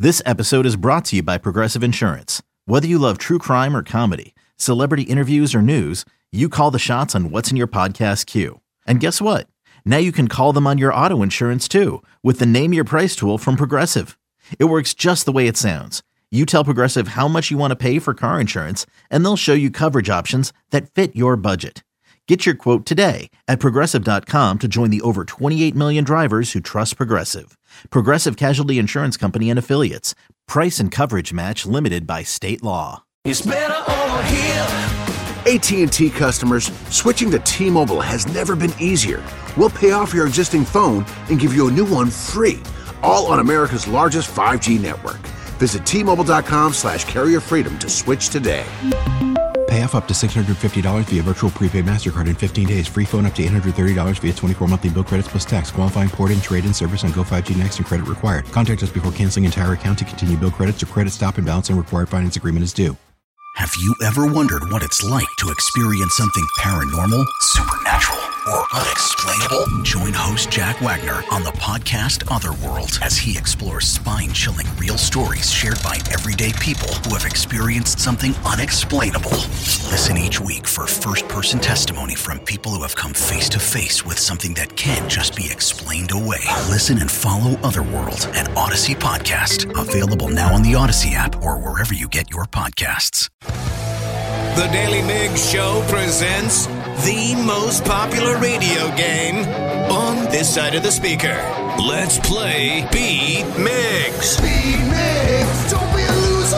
This episode is brought to you by Progressive Insurance. Whether you love true crime or comedy, celebrity interviews or news, you call the shots on what's in your podcast queue. And guess what? Now you can call them on your auto insurance too with the Name Your Price tool from Progressive. It works just the way it sounds. You tell Progressive how much you want to pay for car insurance, and they'll show you coverage options that fit your budget. Get your quote today at Progressive.com to join the over 28 million drivers who trust Progressive. Progressive Casualty Insurance Company and Affiliates. Price and coverage match limited by state law. It's better over here. AT&T customers, switching to T-Mobile has never been easier. We'll pay off your existing phone and give you a new one free, all on America's largest 5G network. Visit T-Mobile.com/carrier freedom to switch today. Pay off up to $650 via virtual prepaid MasterCard in 15 days. Free phone up to $830 via 24 monthly bill credits plus tax. Qualifying port-in, trade-in service on Go 5G Next and credit required. Contact us before canceling entire account to continue bill credits or credit stop and balance and required finance agreement is due. Have you ever wondered what it's like to experience something paranormal, supernatural, or unexplainable? Join host Jack Wagner on the podcast Otherworld as he explores spine-chilling real stories shared by everyday people who have experienced something unexplainable. Listen each week for first-person testimony from people who have come face-to-face with something that can't just be explained away. Listen and follow Otherworld, an Odyssey podcast. Available now on the Odyssey app or wherever you get your podcasts. The Daily Migs Show presents the most popular radio game on this side of the speaker. Let's play Beat Migs. Beat Migs, don't be a loser.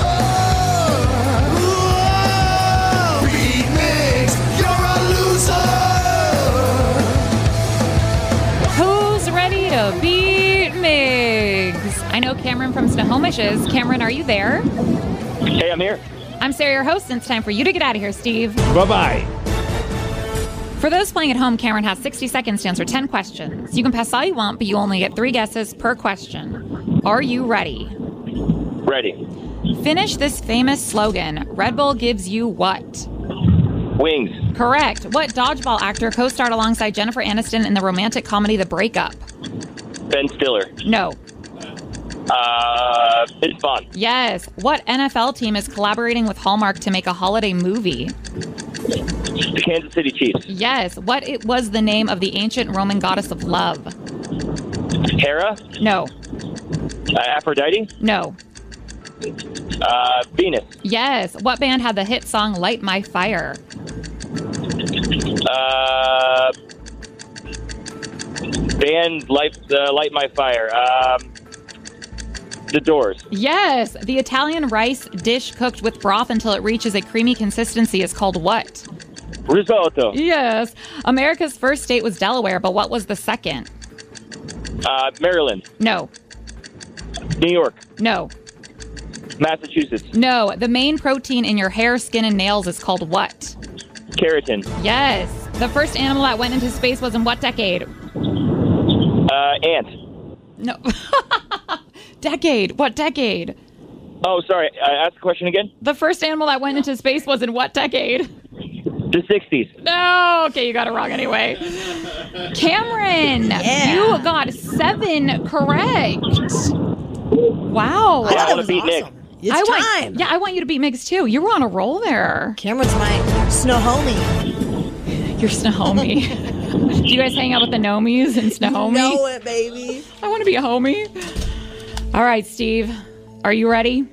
Whoa. Beat Migs, you're a loser. Who's ready to beat Migs? I know Cameron from Snohomish is. Cameron, are you there? Hey, I'm here. I'm Sarah, your host, and it's time for you to get out of here, Steve. Bye-bye. For those playing at home, Cameron has 60 seconds to answer 10 questions. You can pass all you want, but you only get 3 guesses per question. Are you ready? Ready. Finish this famous slogan. Red Bull gives you what? Wings. Correct. What dodgeball actor co-starred alongside Jennifer Aniston in the romantic comedy The Breakup? Ben Stiller. No. It's fun. Yes. What NFL team is collaborating with Hallmark to make a holiday movie? The Kansas City Chiefs. Yes. What it was the name of the ancient Roman goddess of love? Hera. No. Aphrodite. No. Venus. Yes. What band had the hit song Light My Fire? Band Light My Fire. The Doors. Yes. The Italian rice dish cooked with broth until it reaches a creamy consistency is called what? Risotto. Yes. America's first state was Delaware, but what was the second? Maryland. No. New York. No. Massachusetts. No. The main protein in your hair, skin, and nails is called what? Keratin. Yes. The first animal that went into space was in what decade? Ant. No. Decade. What decade? Oh, sorry. Ask the question again. The first animal that went into space was in what decade? The 60s. No. Okay, you got it wrong anyway. Cameron, you got 7 correct. Wow. Yeah, I want to beat Nick. It's time. I want you to beat Migs too. You were on a roll there. Cameron's my Snohomi. You're Snohomi. Do you guys hang out with the Nomies in Snohomi? You know it, baby. I want to be a homie. All right, Steve. Are you ready?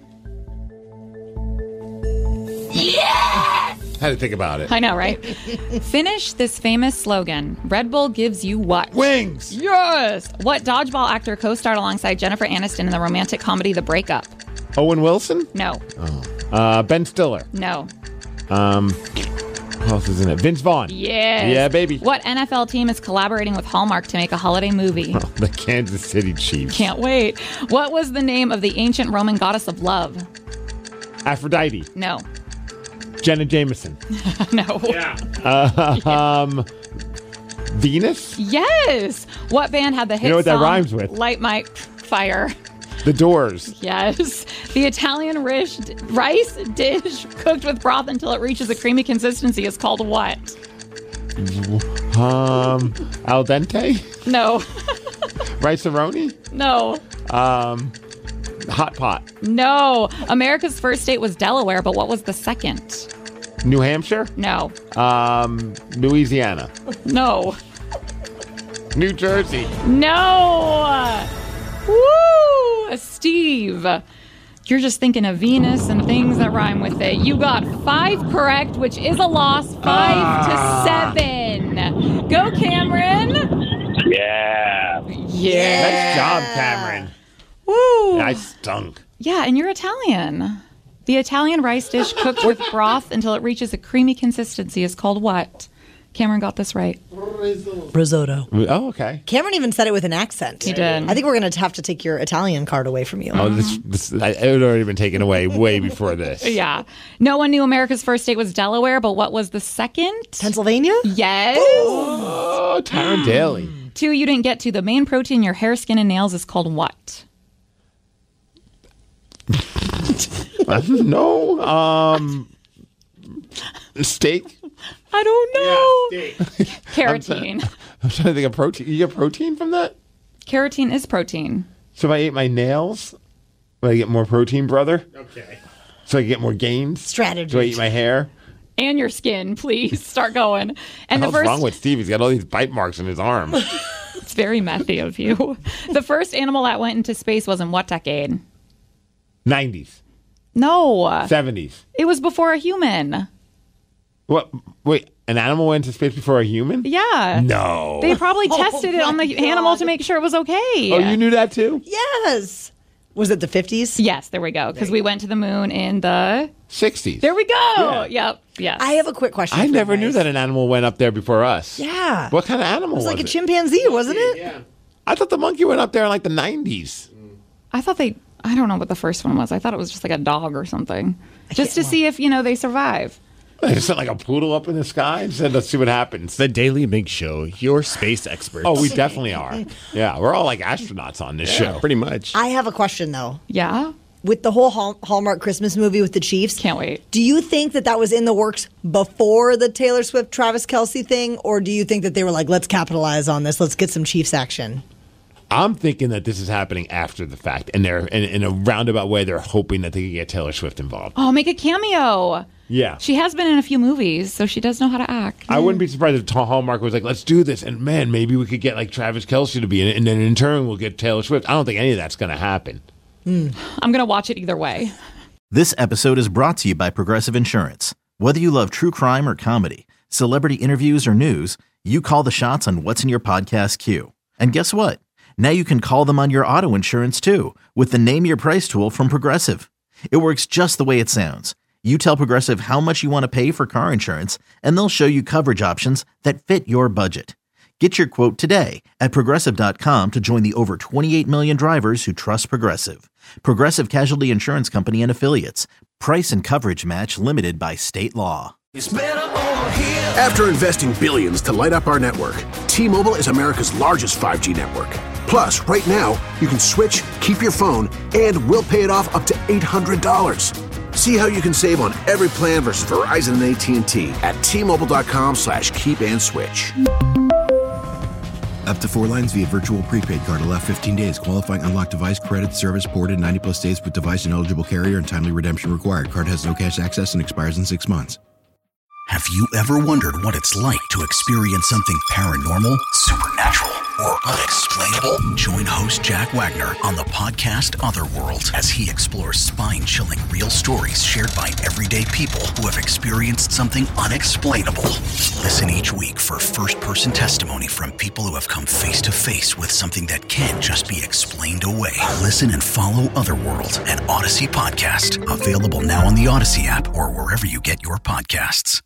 I had to think about it. I know, right? Finish this famous slogan. Red Bull gives you what? Wings. Yes. What dodgeball actor co-starred alongside Jennifer Aniston in the romantic comedy The Breakup? Owen Wilson? No. Ben Stiller. No. Who else is in it? Vince Vaughn. Yes. Yeah, baby. What NFL team is collaborating with Hallmark to make a holiday movie? The Kansas City Chiefs. Can't wait. What was the name of the ancient Roman goddess of love? Aphrodite. No. Jenna Jameson. No. Venus? Yes. What band had the hit You know what that song rhymes with? Light My Fire? The Doors. Yes. The Italian rice dish cooked with broth until it reaches a creamy consistency is called what? Al dente? No. Rice-a-roni? No. Hot pot. No. America's first state was Delaware, but what was the second? New Hampshire? No. Louisiana. No. New Jersey. No. Woo! Steve. You're just thinking of Venus and things that rhyme with it. You got 5 correct, which is a loss. 5 to 7. Go, Cameron. Yeah. Nice job, Cameron. Woo. I stunk. Yeah, and you're Italian. The Italian rice dish cooked with broth until it reaches a creamy consistency is called what? Cameron got this right. Risotto. Oh, okay. Cameron even said it with an accent. He did. I think we're going to have to take your Italian card away from you. Oh, this it had already been taken away way before this. Yeah. No one knew America's first state was Delaware, but what was the second? Pennsylvania? Yes. Oh, Tyron Daly. 2 you didn't get to. The main protein in your hair, skin, and nails is called what? I don't know. Steak? I don't know. Yeah, steak. Keratin. I'm trying to think of protein. You get protein from that? Keratin is protein. So if I ate my nails, would I get more protein, brother? Okay. So I get more gains? Strategy. Do I eat my hair? And your skin, please. Start going. And What's wrong with Steve? He's got all these bite marks in his arm. It's very methy of you. The first animal that went into space was in what decade? 90s. No. 70s. It was before a human. What? Wait, an animal went into space before a human? Yeah. No. They probably tested it on the animal to make sure it was okay. Oh, you knew that too? Yes. Was it the 50s? Yes, there we go. Because we went to the moon in the 60s. There we go. Yeah. Yep. Yes. I have a quick question. I for never you knew guys. that an animal went up there before us. Yeah. What kind of animal It was was like a it? chimpanzee, wasn't it? Yeah. I thought the monkey went up there in like the 90s. I thought I don't know what the first one was. I thought it was just like a dog or something. Just to see if, they survive. They just sent like a poodle up in the sky and said, let's see what happens. The Daily Mig Show, your space experts. Oh, we definitely are. Yeah, we're all like astronauts on this show. Pretty much. I have a question, though. Yeah? With the whole Hallmark Christmas movie with the Chiefs. Can't wait. Do you think that was in the works before the Taylor Swift, Travis Kelce thing? Or do you think that they were like, let's capitalize on this. Let's get some Chiefs action? I'm thinking that this is happening after the fact, and they're in a roundabout way. They're hoping that they can get Taylor Swift involved. Oh, make a cameo. Yeah, she has been in a few movies, so she does know how to act. I wouldn't be surprised if Hallmark was like, "Let's do this," and man, maybe we could get like Travis Kelce to be in it, and then in turn we'll get Taylor Swift. I don't think any of that's going to happen. I'm going to watch it either way. This episode is brought to you by Progressive Insurance. Whether you love true crime or comedy, celebrity interviews or news, you call the shots on what's in your podcast queue. And guess what? Now you can call them on your auto insurance too with the Name Your Price tool from Progressive. It works just the way it sounds. You tell Progressive how much you want to pay for car insurance, and they'll show you coverage options that fit your budget. Get your quote today at Progressive.com to join the over 28 million drivers who trust Progressive. Progressive Casualty Insurance Company and Affiliates. Price and coverage match limited by state law. After investing billions to light up our network, T-Mobile is America's largest 5G network. Plus, right now, you can switch, keep your phone, and we'll pay it off up to $800. See how you can save on every plan versus Verizon and AT&T at T-Mobile.com/keep-and-switch. Up to 4 lines via virtual prepaid card. Allow 15 days. Qualifying unlocked device credit service ported 90+ days with device and eligible carrier and timely redemption required. Card has no cash access and expires in 6 months. Have you ever wondered what it's like to experience something paranormal, supernatural, or unexplainable? Join host Jack Wagner on the podcast Otherworld as he explores spine-chilling real stories shared by everyday people who have experienced something unexplainable. Listen each week for first-person testimony from people who have come face-to-face with something that can't just be explained away. Listen and follow Otherworld, an Odyssey podcast. Available now on the Odyssey app or wherever you get your podcasts.